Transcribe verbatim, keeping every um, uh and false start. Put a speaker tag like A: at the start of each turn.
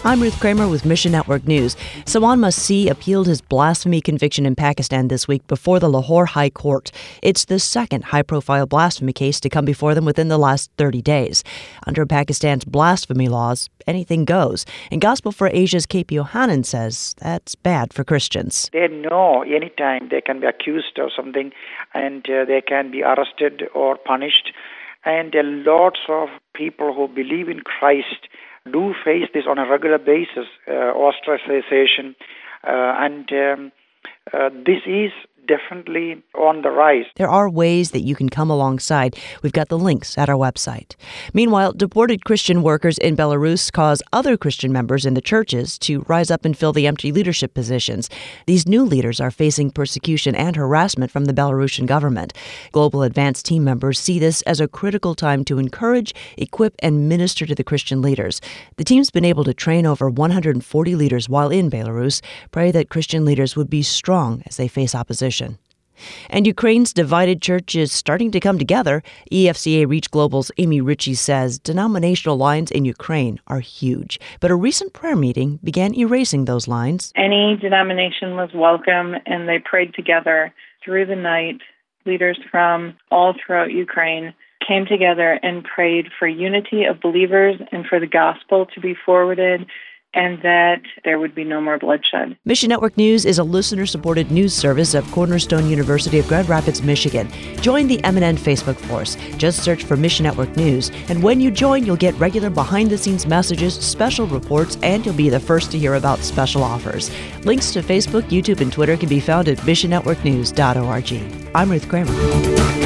A: I'm Ruth Kramer with Mission Network News. Salman Masih appealed his blasphemy conviction in Pakistan this week before the Lahore High Court. It's the second high-profile blasphemy case to come before them within the last thirty days. Under Pakistan's blasphemy laws, anything goes. And Gospel for Asia's K P Yohanan says that's bad for Christians.
B: They know anytime they can be accused of something and uh, they can be arrested or punished. And uh, lots of people who believe in Christ do face this on a regular basis, uh, ostracization, uh, and um, uh, this is definitely on the rise.
A: There are ways that you can come alongside. We've got the links at our website. Meanwhile, deported Christian workers in Belarus cause other Christian members in the churches to rise up and fill the empty leadership positions. These new leaders are facing persecution and harassment from the Belarusian government. Global Advance team members see this as a critical time to encourage, equip, and minister to the Christian leaders. The team's been able to train over one hundred forty leaders while in Belarus. Pray that Christian leaders would be strong as they face opposition. And Ukraine's divided church is starting to come together. E F C A Reach Global's Amy Ritchie says denominational lines in Ukraine are huge. But a recent prayer meeting began erasing those lines.
C: Any denomination was welcome, and they prayed together through the night. Leaders from all throughout Ukraine came together and prayed for unity of believers and for the gospel to be forwarded, and that there would be no more bloodshed.
A: Mission Network News is a listener-supported news service of Cornerstone University of Grand Rapids, Michigan. Join the M N N Facebook force. Just search for Mission Network News. And when you join, you'll get regular behind-the-scenes messages, special reports, and you'll be the first to hear about special offers. Links to Facebook, YouTube, and Twitter can be found at mission network news dot org. I'm Ruth Kramer.